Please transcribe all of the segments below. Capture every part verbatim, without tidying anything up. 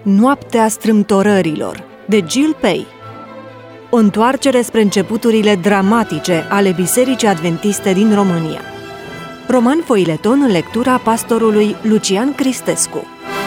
Noaptea strâmtorărilor, de Jill Pei. O întoarcere spre începuturile dramatice ale Bisericii Adventiste din România. Roman foileton în lectura pastorului Lucian Cristescu.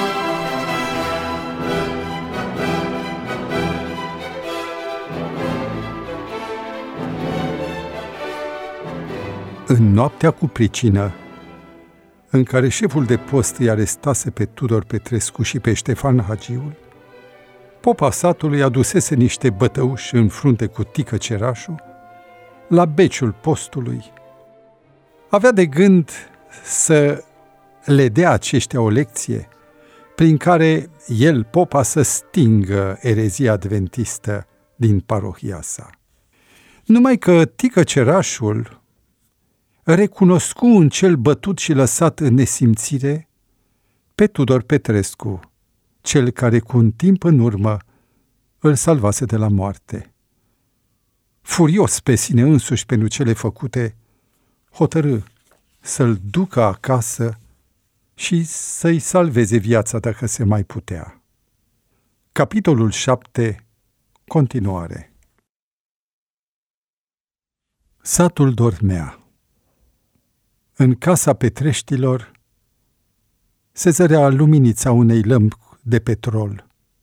În noaptea cu pricină, în care șeful de post îi arestase pe Tudor Petrescu și pe Ștefan Hagiul, popa satului adusese niște bătăuși în frunte cu Tică Cerașu la beciul postului. Avea de gând să le dea aceștia o lecție prin care el, popa, să stingă erezia adventistă din parohia sa. Numai că Tică Cerașul recunoscu în cel bătut și lăsat în nesimțire pe Tudor Petrescu, cel care cu un timp în urmă îl salvase de la moarte. Furios pe sine însuși pentru cele făcute, hotărâ să-l ducă acasă și să-i salveze viața dacă se mai putea. Capitolul șapte. Continuare. Satul dormea. În casa Petreștilor se zărea luminița unei lămpi de petrol.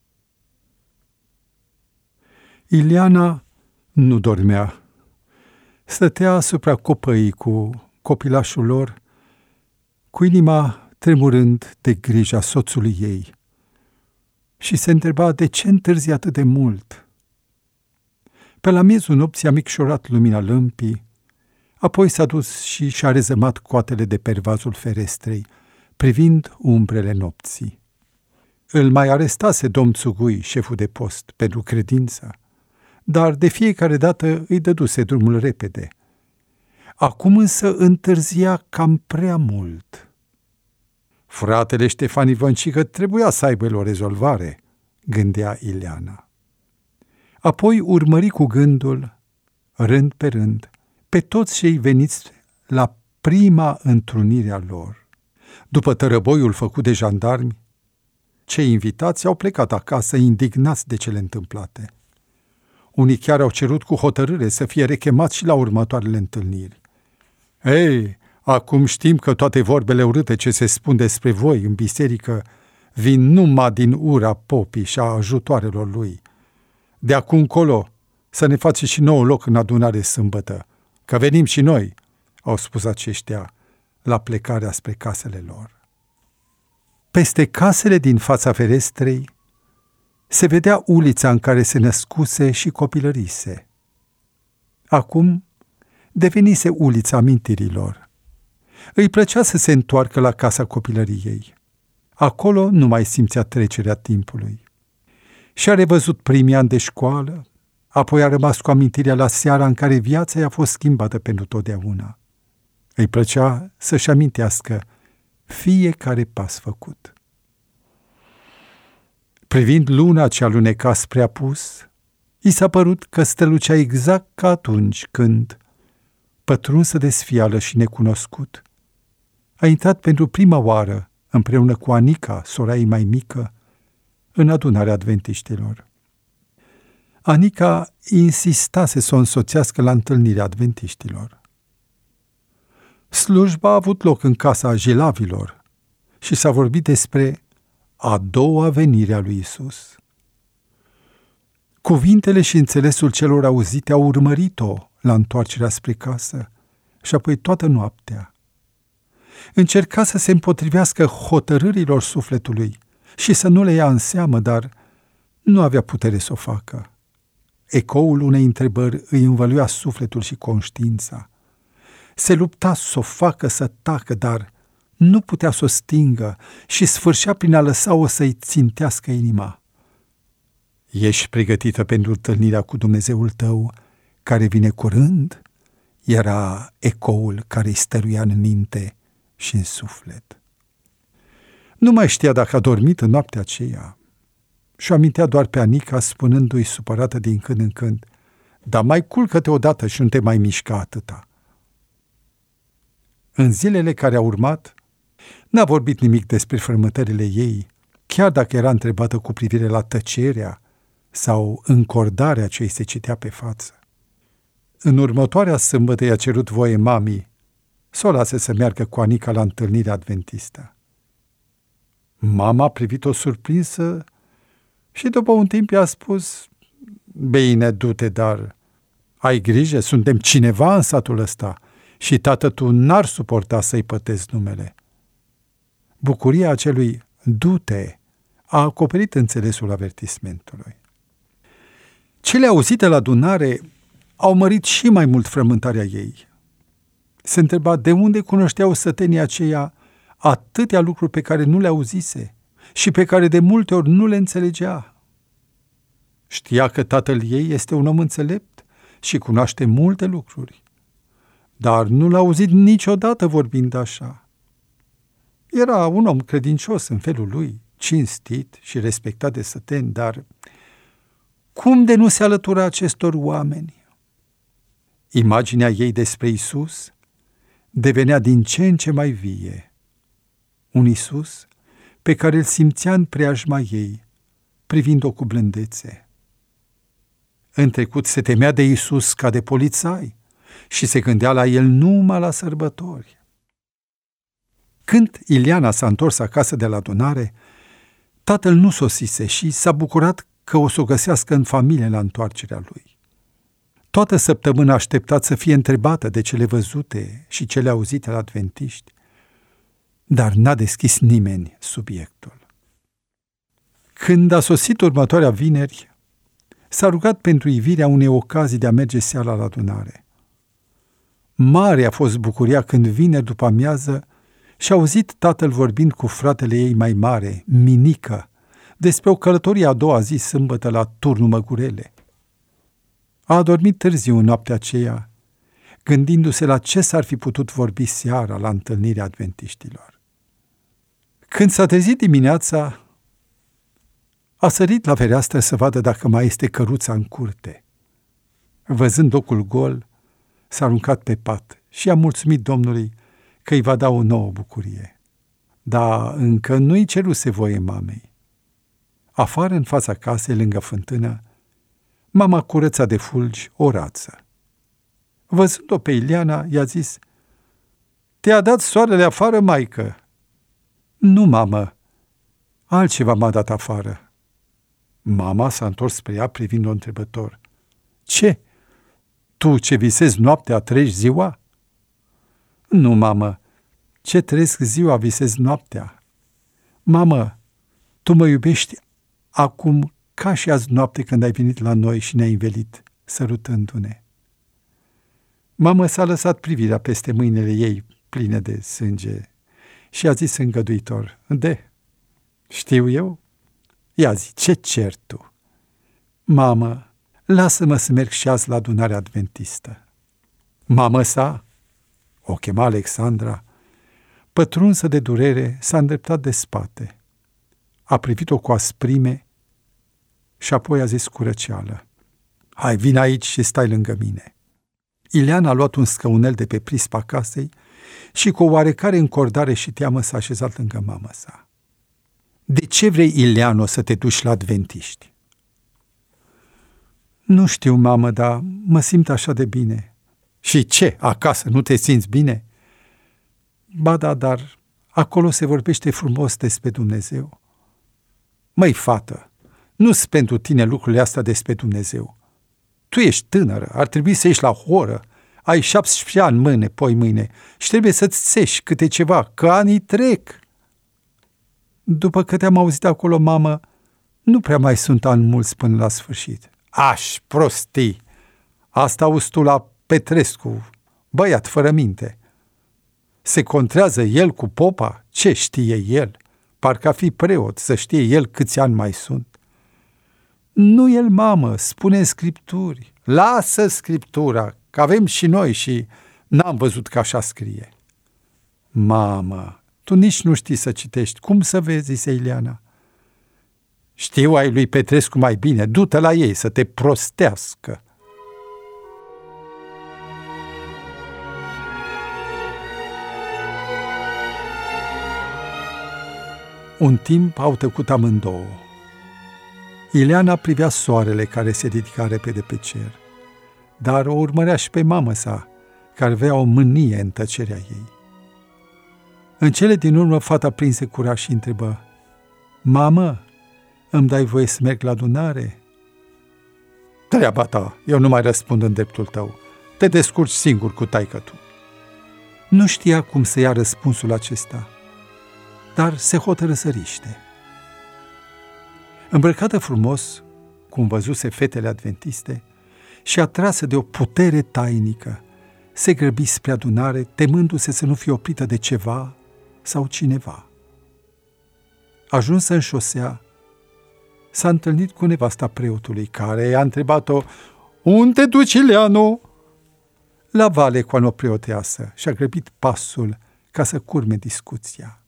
Ileana nu dormea. Stătea asupra copăii cu copilașul lor, cu inima tremurând de grija soțului ei, și se întreba de ce întârzi atât de mult. Pe la miezul nopții a micșorat lumina lămpii, apoi s-a dus și și-a rezămat coatele de pervazul ferestrei, privind umbrele nopții. Îl mai arestase domn Țugui, șeful de post, pentru credință, dar de fiecare dată îi dăduse drumul repede. Acum însă întârzia cam prea mult. Fratele Ștefan Ivancică trebuia să aibă o rezolvare, gândea Ileana. Apoi urmări cu gândul, rând pe rând, pe toți cei veniți la prima întrunire a lor. După tărăboiul făcut de jandarmi, cei invitați au plecat acasă indignați de cele întâmplate. Unii chiar au cerut cu hotărâre să fie rechemați și la următoarele întâlniri. Ei, acum știm că toate vorbele urâte ce se spun despre voi în biserică vin numai din ura popii și a ajutoarelor lui. De acum încolo să ne faceți și nouă loc în adunare sâmbătă, că venim și noi, au spus aceștia la plecarea spre casele lor. Peste casele din fața ferestrei se vedea ulița în care se născuse și copilărise. Acum devenise ulița amintirilor. Îi plăcea să se întoarcă la casa copilăriei. Acolo nu mai simțea trecerea timpului. Și-a revăzut primii ani de școală, apoi a rămas cu amintirea la seara în care viața i-a fost schimbată pentru totdeauna. Îi plăcea să-și amintească fiecare pas făcut. Privind luna ce aluneca spre apus, i s-a părut că strălucea exact ca atunci când, pătrunsă de sfială și necunoscut, a intrat pentru prima oară, împreună cu Anica, sora ei mai mică, în adunarea adventiștilor. Anica insistase să o însoțească la întâlnirea adventiștilor. Slujba a avut loc în casa Jilavilor și s-a vorbit despre a doua venire a lui Isus. Cuvintele și înțelesul celor auzite au urmărit-o la întoarcerea spre casă și apoi toată noaptea. Încerca să se împotrivească hotărârilor sufletului și să nu le ia în seamă, dar nu avea putere să o facă. Ecoul unei întrebări îi învăluia sufletul și conștiința. Se lupta să o facă să tacă, dar nu putea să o stingă și sfârșea prin a lăsa-o să-i țintească inima. Ești pregătită pentru întâlnirea cu Dumnezeul tău, care vine curând? Era ecoul care îi stăruia în minte și în suflet. Nu mai știa dacă a dormit în noaptea aceea și-o amintea doar pe Anica, spunându-i supărată din când în când: dar mai culcă-te odată și nu te mai mișca atâta. În zilele care au urmat, n-a vorbit nimic despre frământările ei, chiar dacă era întrebată cu privire la tăcerea sau încordarea ce îi se citea pe față. În următoarea sâmbătă i-a cerut voie mamii să o lase să meargă cu Anica la întâlnirea adventistă. Mama a privit-o surprinsă și după un timp i-a spus: bine, du-te, dar ai grijă, suntem cineva în satul ăsta și tată tu n-ar suporta să-i pătezi numele. Bucuria acelui du-te a acoperit înțelesul avertismentului. Cele auzite la adunare au mărit și mai mult frământarea ei. Se întreba de unde cunoșteau sătenii aceia atâtea lucruri pe care nu le auzise și pe care de multe ori nu le înțelegea. Știa că tatăl ei este un om înțelept și cunoaște multe lucruri, dar nu l-a auzit niciodată vorbind așa. Era un om credincios în felul lui, cinstit și respectat de săteni, dar cum de nu se alătura acestor oameni? Imaginea ei despre Isus devenea din ce în ce mai vie. Un Isus pe care îl simțea în preajma ei, privind-o cu blândețe. În trecut se temea de Isus ca de polițai și se gândea la el numai la sărbători. Când Iliana s-a întors acasă de la adunare, tatăl nu sosise și s-a bucurat că o să o găsească în familie la întoarcerea lui. Toată săptămâna a așteptat să fie întrebată de cele văzute și cele auzite la adventiști, dar n-a deschis nimeni subiectul. Când a sosit următoarea vineri, s-a rugat pentru ivirea unei ocazii de a merge seara la adunare. Mare a fost bucuria când vineri după amiază și-a auzit tatăl vorbind cu fratele ei mai mare, Minica, despre o călătorie a doua zi sâmbătă la Turnul Măgurele. A adormit târziu în noaptea aceea, gândindu-se la ce s-ar fi putut vorbi seara la întâlnirea adventiștilor. Când s-a trezit dimineața, a sărit la fereastră să vadă dacă mai este căruța în curte. Văzând locul gol, s-a aruncat pe pat și a mulțumit Domnului că îi va da o nouă bucurie. Dar încă nu-i ceruse voie mamei. Afară, în fața casei, lângă fântână, mama curăța de fulgi o rață. Văzând-o pe Iliana, i-a zis: te-a dat soarele afară, maică? Nu, mamă, altceva m-a dat afară. Mama s-a întors spre ea privind-o întrebător. Ce? Tu ce visezi noaptea treci ziua? Nu, mamă, ce trăiesc ziua visez noaptea. Mamă, tu mă iubești acum ca și azi noapte când ai venit la noi și ne-ai învelit, sărutându-ne. Mama s-a lăsat privirea peste mâinile ei pline de sânge și a zis îngăduitor: de, știu eu? Ia zi, ce cer tu? Mamă, lasă-mă să merg și azi la adunarea adventistă. Mama sa, o chema Alexandra, pătrunsă de durere, s-a îndreptat de spate. A privit-o cu asprime și apoi a zis cu răceală: hai, vin aici și stai lângă mine. Ileana a luat un scăunel de pe prispa casei și cu o oarecare încordare și teamă s-a așezat lângă mama sa. De ce vrei, Ileano, să te duci la adventiști? Nu știu, mamă, dar mă simt așa de bine. Și ce, acasă nu te simți bine? Ba da, dar acolo se vorbește frumos despre Dumnezeu. Măi, fată, nu-s pentru tine lucrurile astea despre Dumnezeu. Tu ești tânără, ar trebui să ieși la horă, ai șaptesprezece ani mâine, poi mâine, și trebuie să-ți țești câte ceva, că anii trec. După că te-am auzit acolo, mamă, nu prea mai sunt ani mulți până la sfârșit. Aș, prostii! Asta auzi tu la Petrescu, băiat fără minte. Se contrează el cu popa? Ce știe el? Parcă a fi preot, să știe el câți ani mai sunt. Nu el, mamă, spune în Scripturi. Lasă Scriptura, că avem și noi și n-am văzut că așa scrie. Mamă, tu nici nu știi să citești. Cum să vezi, zise Ileana. Știu ai lui Petrescu mai bine, du-te la ei să te prostească. Un timp au tăcut amândouă. Ileana privea soarele care se ridica repede pe cer, dar o urmărea și pe mamă sa, care avea o mânie în tăcerea ei. În cele din urmă, fata prinse curaj și întrebă: Mamă, îmi dai voie să merg la adunare? Treaba ta, eu nu mai răspund în dreptul tău. Te descurci singur cu taică tu. Nu știa cum să ia răspunsul acesta, dar se hotără să riște. Îmbrăcată frumos, cum văzuse fetele adventiste, și atrasă de o putere tainică, se grăbi spre adunare, temându-se să nu fie oprită de ceva sau cineva. Ajunsă în șosea, s-a întâlnit cu nevasta preotului, care i-a întrebat-o: Unde te duci, Ileano? La vale, coană preoteasă, și-a grăbit pasul ca să curme discuția.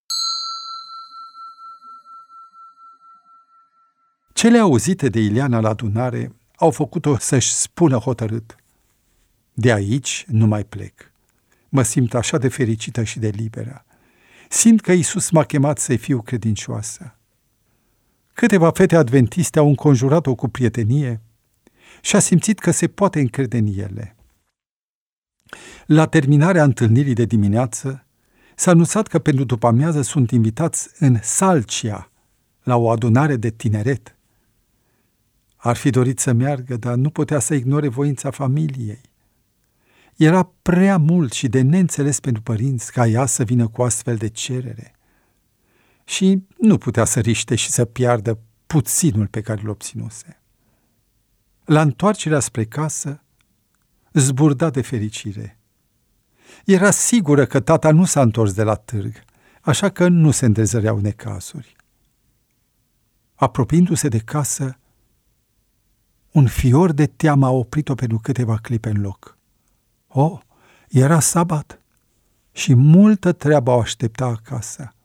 Cele auzite de Ileana la adunare au făcut-o să-și spună hotărât: De aici nu mai plec. Mă simt așa de fericită și de liberă. Simt că Iisus m-a chemat să-i fiu credincioasă. Câteva fete adventiste au înconjurat-o cu prietenie și a simțit că se poate încrede în ele. La terminarea întâlnirii de dimineață, s-a anunțat că pentru după-amiază sunt invitați în Salcia, la o adunare de tineret. Ar fi dorit să meargă, dar nu putea să ignore voința familiei. Era prea mult și de neînțeles pentru părinți ca ea să vină cu astfel de cerere. Și nu putea să riște și să piardă puținul pe care îl obținuse. La întoarcerea spre casă, zburda de fericire. Era sigură că tata nu s-a întors de la târg, așa că nu se îndrezăreau necazuri. Apropiindu-se de casă, un fior de teamă a oprit-o pentru câteva clipe în loc. Oh, era sabat și multă treabă o aștepta acasă.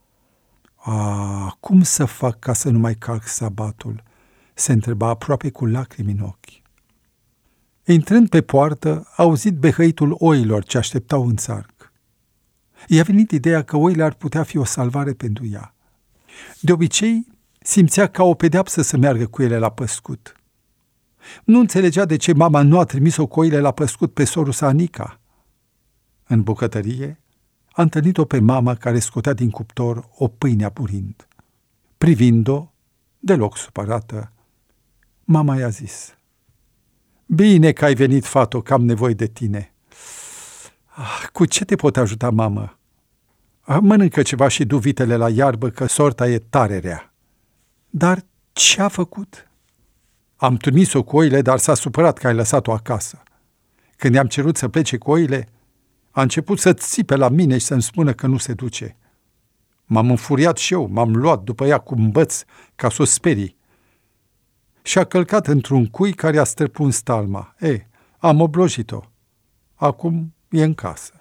A, cum să fac ca să nu mai calc sabatul? Se întreba aproape cu lacrimi în ochi. Intrând pe poartă, a auzit behăitul oilor ce așteptau în țarc. I-a venit ideea că oile ar putea fi o salvare pentru ea. De obicei, simțea ca o pedeapsă să meargă cu ele la păscut. Nu înțelegea de ce mama nu a trimis-o cu oile la păscut pe sorul sa Anica. În bucătărie, a întâlnit-o pe mama care scotea din cuptor o pâine apurind. Privind-o, deloc supărată, mama i-a zis: Bine că ai venit, fato, că am nevoie de tine. Ah, cu ce te pot ajuta, mamă? Ah, mănâncă ceva și du vitele la iarbă, că sorta e tare rea. Dar ce-a făcut? Am trimis-o cu oile, dar s-a supărat că ai lăsat-o acasă. Când i-am cerut să plece cu oile, a început să țipe la mine și să-mi spună că nu se duce. M-am înfuriat și eu, m-am luat după ea cu un băț ca să o sperii. Și a călcat într-un cui care a străpuns talma. Ei, am oblojit-o. Acum e în casă.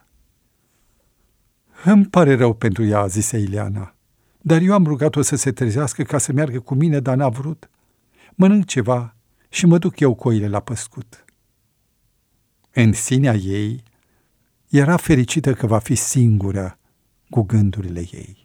Îmi pare rău pentru ea, zise Ileana, dar eu am rugat-o să se trezească ca să meargă cu mine, dar n-a vrut. Mănânc ceva și mă duc eu cu oile la păscut. În sinea ei era fericită că va fi singură cu gândurile ei.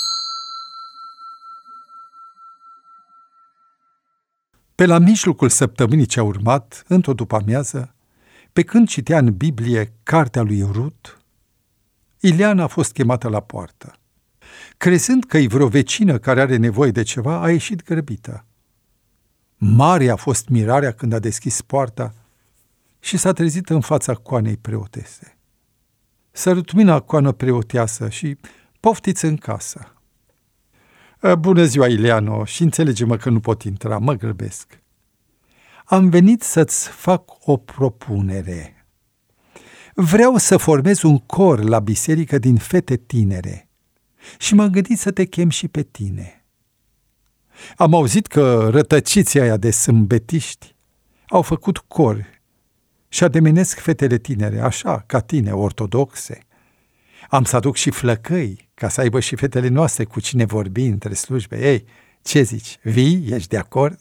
Pe la mijlocul săptămânii ce a urmat, într-o după-amiază, pe când citea în Biblie cartea lui Rut, Ileana a fost chemată la poartă. Crezând că e vreo vecină care are nevoie de ceva, a ieșit grăbită. Mare a fost mirarea când a deschis poarta și s-a trezit în fața coanei preotese. Sărutmina coană preoteasă și poftiți în casă. Bună ziua, Ileano, și înțelege-mă că nu pot intra, mă grăbesc. Am venit să-ți fac o propunere. Vreau să formez un cor la biserică din fete tinere și m-am gândit să te chem și pe tine. Am auzit că rătăciții aia de sâmbetiști au făcut cor și ademenesc fetele tinere, așa, ca tine, ortodoxe. Am să aduc și flăcăi, ca să aibă și fetele noastre cu cine vorbi între slujbe. Ei, ce zici? Vii? Ești de acord?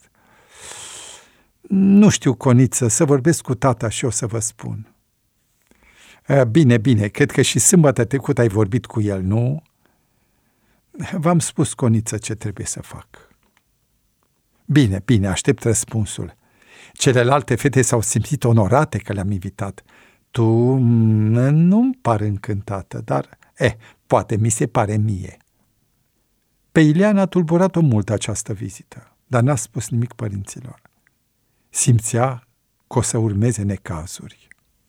Nu știu, Coniță, să vorbesc cu tata și o să vă spun. Bine, bine, cred că și sâmbătă trecută ai vorbit cu el, nu? V-am spus, Coniță, ce trebuie să fac. Bine, bine, aștept răspunsul. Celelalte fete s-au simțit onorate că le-am invitat. Tu nu-mi par încântată, dar, eh, poate mi se pare mie. Pe Ileana a tulburat-o mult această vizită, dar n-a spus nimic părinților. Simțea că o să urmeze necazuri.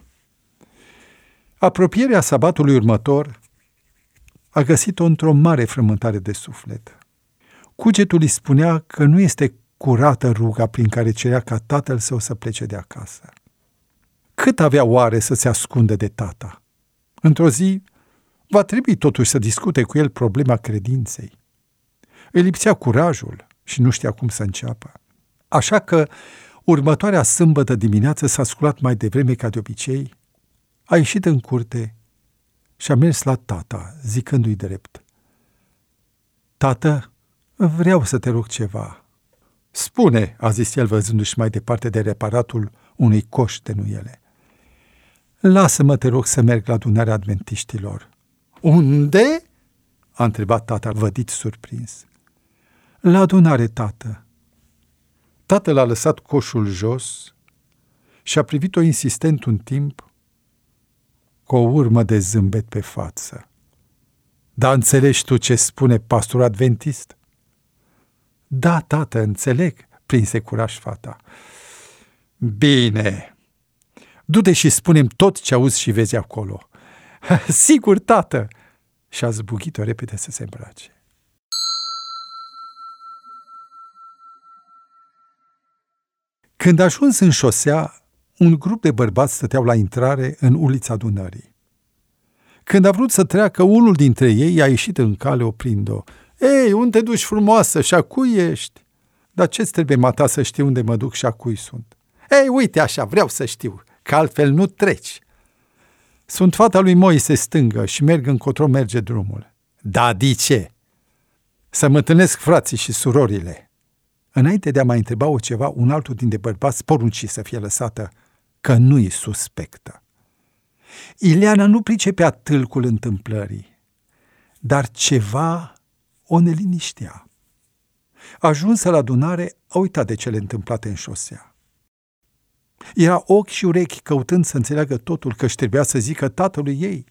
Apropierea sabatului următor a găsit-o într-o mare frământare de suflet. Cugetul îi spunea că nu este curată ruga prin care cerea ca tatăl său să plece de acasă. Cât avea oare să se ascundă de tata? Într-o zi va trebui totuși să discute cu el problema credinței. Îi lipsea curajul și nu știa cum să înceapă. Așa că următoarea sâmbătă dimineață s-a sculat mai devreme ca de obicei, a ieșit în curte și a mers la tata, zicându-i drept: Tată, vreau să te rog ceva. Spune, a zis el văzându-și mai departe de reparatul unui coș de nuiele. Lasă-mă, te rog, să merg la adunarea adventiștilor. Unde? A întrebat tata, vădit surprins. La adunare, tată. Tatăl a lăsat coșul jos și a privit-o insistent un timp, cu o urmă de zâmbet pe față. Dar înțelegi tu ce spune pastorul adventist? Da, tată, înțeleg, prinse curaj fata. Bine, du-te și spune-mi tot ce auzi și vezi acolo. Sigur, tată! Și a zbugit-o repede să se îmbrace. Când a ajuns în șosea, un grup de bărbați stăteau la intrare în ulița Dunării. Când a vrut să treacă, unul dintre ei a ieșit în cale oprind-o. Ei, unde te duci, frumoasă, și a cui ești? Dar ce-ți trebuie, mata, să știi unde mă duc și a cui sunt? Ei, uite așa, vreau să știu, că altfel nu treci. Sunt fata lui Moise stângă și merg încotro merge drumul. Da, de ce? Să mă întâlnesc frații și surorile. Înainte de a mai întreba-o ceva, un altul dintre bărbați porunci să fie lăsată, că nu-i suspectă. Ileana nu pricepea tâlcul întâmplării, dar ceva o neliniștea. Ajunsă la adunare, a uitat de cele întâmplate în șosea. Era ochi și urechi căutând să înțeleagă totul, că își trebuia să zică tatălui ei.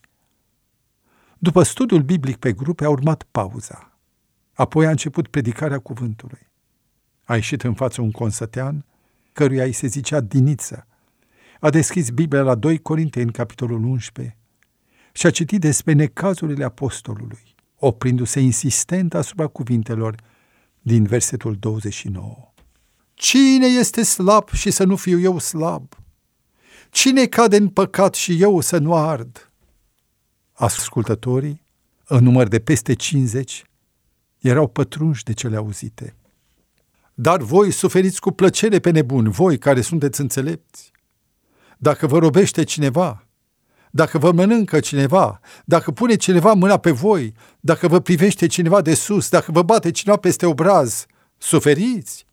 După studiul biblic pe grupe a urmat pauza. Apoi a început predicarea cuvântului. A ieșit în față un consătean, căruia îi se zicea Diniță. A deschis Biblia la doi Corinteni, capitolul unsprezece, și a citit despre necazurile apostolului, oprindu-se insistent asupra cuvintelor din versetul douăzeci și nouă. Cine este slab și să nu fiu eu slab? Cine cade în păcat și eu să nu ard? Ascultătorii, în număr de peste cincizeci, erau pătrunși de cele auzite. Dar voi suferiți cu plăcere pe nebuni, voi care sunteți înțelepți. Dacă vă robește cineva, dacă vă mănâncă cineva, dacă pune cineva mâna pe voi, dacă vă privește cineva de sus, dacă vă bate cineva peste obraz, suferiți.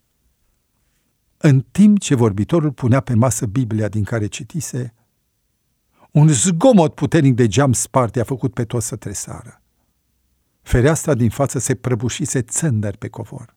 În timp ce vorbitorul punea pe masă Biblia din care citise, un zgomot puternic de geam spart i-a făcut pe toți să tresară. Fereastra din față se prăbușise țândăr pe covor.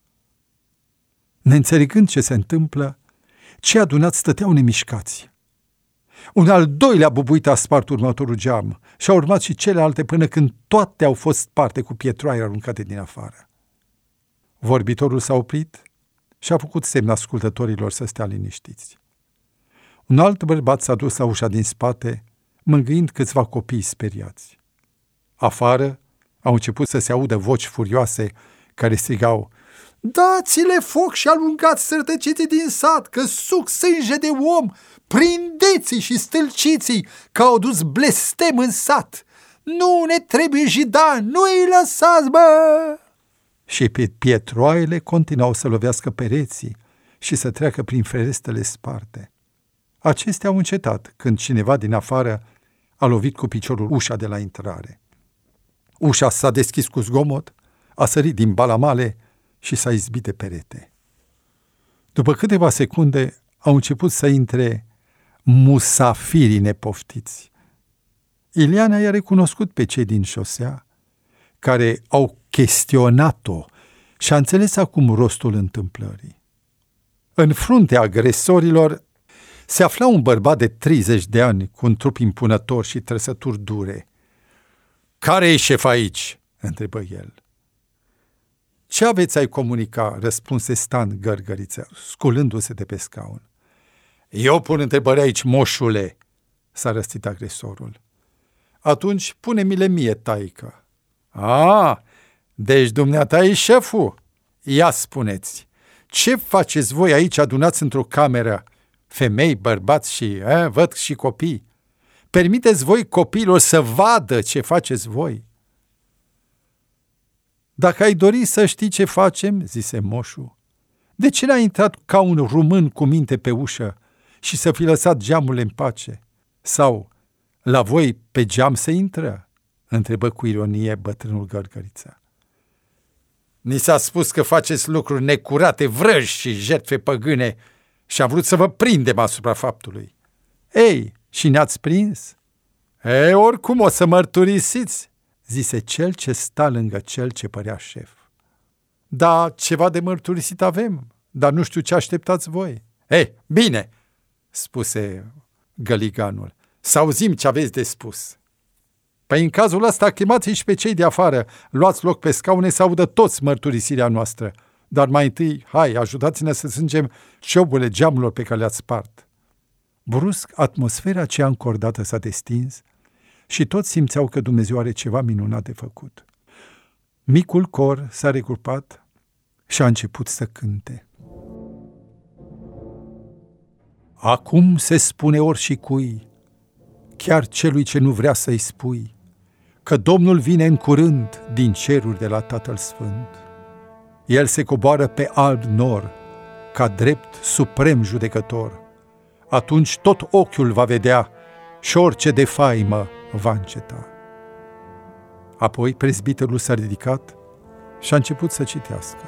Neînțelegând ce se întâmplă, cei adunați stăteau nemișcați. Un al doilea bubuit a spart următorul geam și au urmat și celelalte până când toate au fost sparte cu pietroaie aruncate din afară. Vorbitorul s-a oprit și a făcut semn ascultătorilor să stea liniștiți. Un alt bărbat s-a dus la ușa din spate, mângâind câțiva copii speriați. Afară au început să se audă voci furioase care strigau: dați-le foc și alungați sărtăciții din sat, că suc sânge de om, prindeți-i și stâlciți-i, că au dus blestem în sat. Nu ne trebuie jida, nu-i lăsați, bă! Și pe pietroaiele continuau să lovească pereții și să treacă prin ferestrele sparte. Acestea au încetat când cineva din afară a lovit cu piciorul ușa de la intrare. Ușa s-a deschis cu zgomot, a sărit din balamale și s-a izbit de perete. După câteva secunde au început să intre musafirii nepoftiți. Ileana i-a recunoscut pe cei din șosea, care au chestionat-o și a înțeles acum rostul întâmplării. În fruntea agresorilor se afla un bărbat de treizeci de ani cu un trup impunător și trăsături dure. "Care e șef aici?" întrebă el. "Ce aveți ai comunica?" răspunse Stan Gărgăriță, sculându-se de pe scaun. "Eu pun întrebări aici, moșule," s-a răstit agresorul. "Atunci pune-mi-le mie, taică." "A, deci dumneata e șeful? Ia spuneți, ce faceți voi aici adunați într-o cameră? Femei, bărbați și, eh, văd și copii. Permiteți voi copiilor să vadă ce faceți voi?" "Dacă ai dori să știi ce facem," zise moșul, "de ce n-ai intrat ca un român cu minte pe ușă și să fi lăsat geamurile în pace? Sau, la voi pe geam se intră?" întrebă cu ironie bătrânul Gărgăriță. "Ni s-a spus că faceți lucruri necurate, vrăji și jertfe păgâne și am vrut să vă prindem asupra faptului." "Ei, și ne-ați prins?" "Ei, oricum o să mărturisiți," zise cel ce sta lângă cel ce părea șef. "Da, ceva de mărturisit avem, dar nu știu ce așteptați voi." "Ei, bine," spuse găliganul, "să auzim ce aveți de spus." "Păi în cazul ăsta chemați și pe cei de afară, luați loc pe scaune să audă toți mărturisirea noastră, dar mai întâi, hai, ajutați-ne să strângem cioburile geamurilor pe care le-ați spart." Brusc, atmosfera aceea încordată s-a destins și toți simțeau că Dumnezeu are ceva minunat de făcut. Micul cor s-a regrupat și a început să cânte. Acum se spune oricui, chiar celui ce nu vrea să-i spui, că Domnul vine în curând din ceruri de la Tatăl Sfânt. El se coboară pe alb nor, ca drept suprem judecător. Atunci tot ochiul va vedea și orice de faimă va înceta. Apoi prezbiterul s-a ridicat și a început să citească.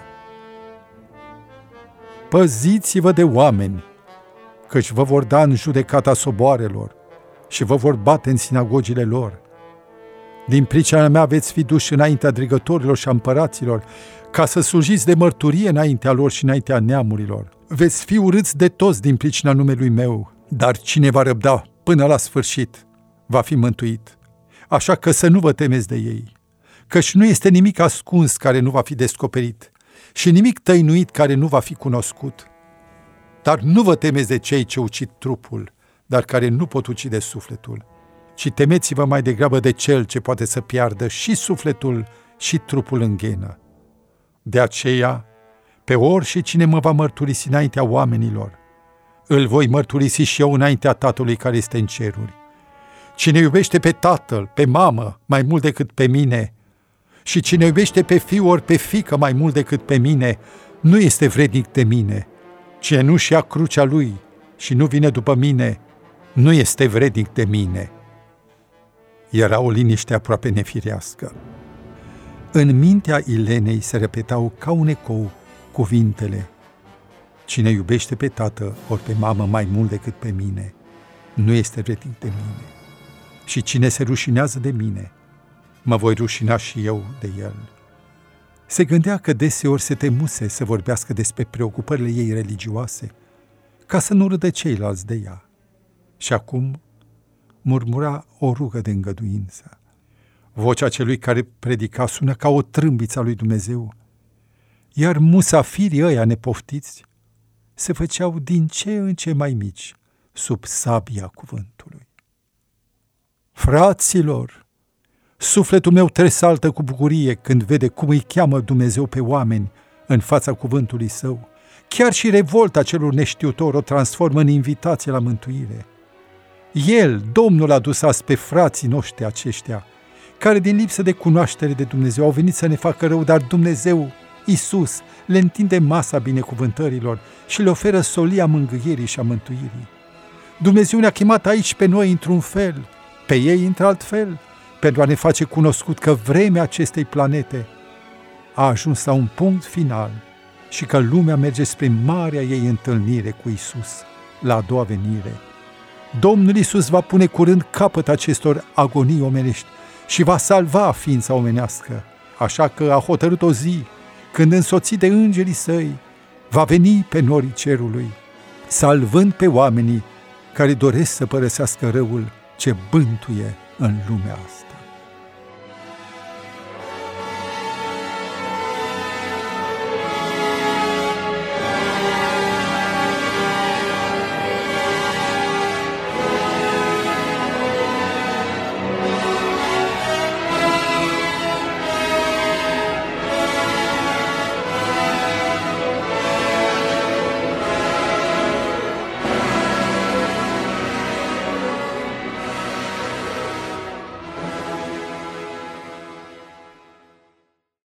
Păziți-vă de oameni, căci vă vor da în judecata soboarelor și vă vor bate în sinagogile lor. Din pricina mea veți fi duși înaintea dregătorilor și a împăraților, ca să slujiți de mărturie înaintea lor și înaintea neamurilor. Veți fi urâți de toți din pricina numelui meu, dar cine va răbda până la sfârșit va fi mântuit. Așa că să nu vă temeți de ei, căci nu este nimic ascuns care nu va fi descoperit și nimic tăinuit care nu va fi cunoscut. Dar nu vă temeți de cei ce ucid trupul, dar care nu pot ucide sufletul, ci temeți-vă mai degrabă de cel ce poate să piardă și sufletul și trupul în ghenă. De aceea, pe orice cine mă va mărturisi înaintea oamenilor, îl voi mărturisi și eu înaintea Tatălui care este în ceruri. Cine iubește pe tatăl, pe mamă, mai mult decât pe mine, și cine iubește pe fiu ori pe fiică mai mult decât pe mine, nu este vrednic de mine. Cine nu-și ia crucea lui și nu vine după mine, nu este vrednic de mine. Era o liniște aproape nefirească. În mintea Ilenei se repetau ca un ecou cuvintele: cine iubește pe tată ori pe mamă mai mult decât pe mine, nu este vrednic de mine. Și cine se rușinează de mine, mă voi rușina și eu de el. Se gândea că deseori se temuse să vorbească despre preocupările ei religioase, ca să nu râdă ceilalți de ea. Și acum murmura o rugă de îngăduință. Vocea celui care predica sună ca o trâmbiță a lui Dumnezeu, iar musafirii ăia nepoftiți se făceau din ce în ce mai mici sub sabia cuvântului. Fraților, sufletul meu tresaltă cu bucurie când vede cum îi cheamă Dumnezeu pe oameni în fața cuvântului său. Chiar și revolta celor neștiutori o transformă în invitație la mântuire. El, Domnul, a dus azi pe frații noștri aceștia, care din lipsă de cunoaștere de Dumnezeu au venit să ne facă rău, dar Dumnezeu, Iisus, le întinde masa binecuvântărilor și le oferă solia mângâierii și a mântuirii. Dumnezeu ne-a chemat aici pe noi într-un fel, pe ei într-alt fel, pentru a ne face cunoscut că vremea acestei planete a ajuns la un punct final și că lumea merge spre marea ei întâlnire cu Iisus la a doua venire. Domnul Iisus va pune curând capăt acestor agonii omenești și va salva ființa omenească. așa că a hotărât o zi, când însoțit de îngerii săi, va veni pe norii cerului, salvând pe oamenii care doresc să părăsească răul ce bântuie în lumea asta.